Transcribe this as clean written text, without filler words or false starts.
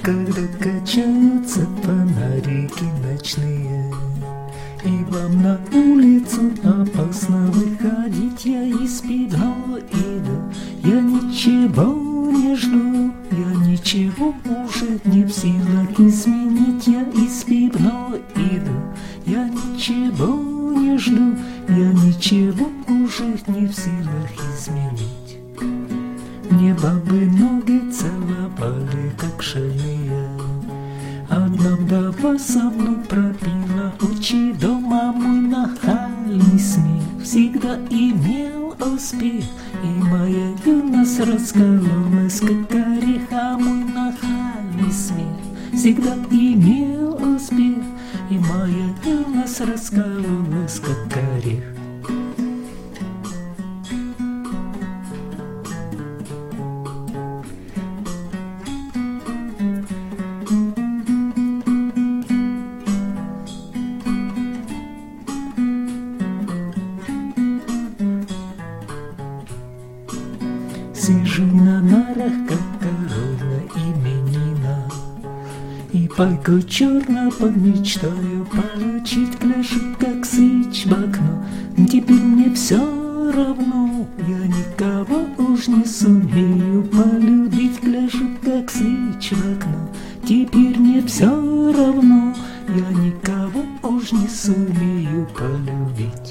когда качаются фонарики ночные, и вам на улицу опасно выходить. Я из пивного иду, я ничего не жду, я ничего уже не в силах изменить. Я из пивного иду, я ничего не жду, я ничего уже не в силах изменить. Мне бабы ноги целовали, как шальные. Одна вдова со мной пропила, учи дома мой нахальный смех всегда имел успех, и моя юность раскололась, как орех, а мой нахальный смех всегда имел успех, и моя юность раскололась, как орех. Сижу на нарах, как корона именина, и пайку черно подмечтаю получить. Гляжу, как сыч в окно, теперь мне все равно, я никого уж не сумею полюбить. Гляжу, как сыч в окно, теперь мне все равно, я никого уж не сумею полюбить.